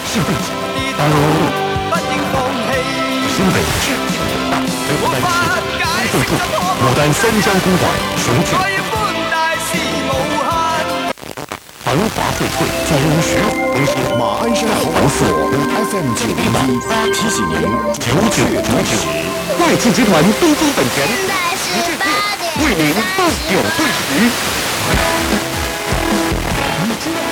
新背景，大陆新北市，牡丹三江公馆雄踞，繁华荟萃，总学更新。马鞍山豪所 FM 918提醒您9999，外资集团东风本田为您不久对时。你知道